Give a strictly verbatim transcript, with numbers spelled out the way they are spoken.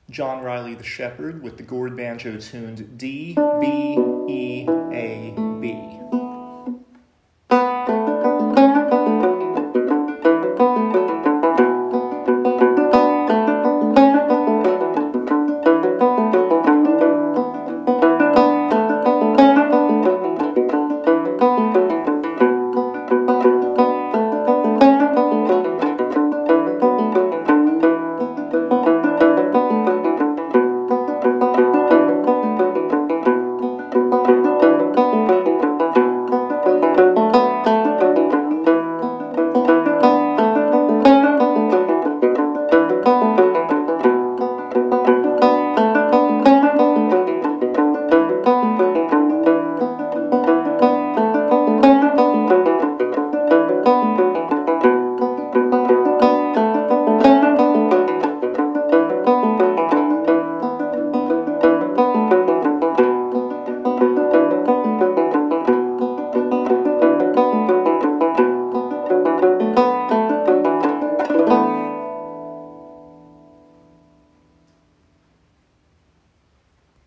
John Riley the Shepherd with the gourd banjo tuned D, B, E, A,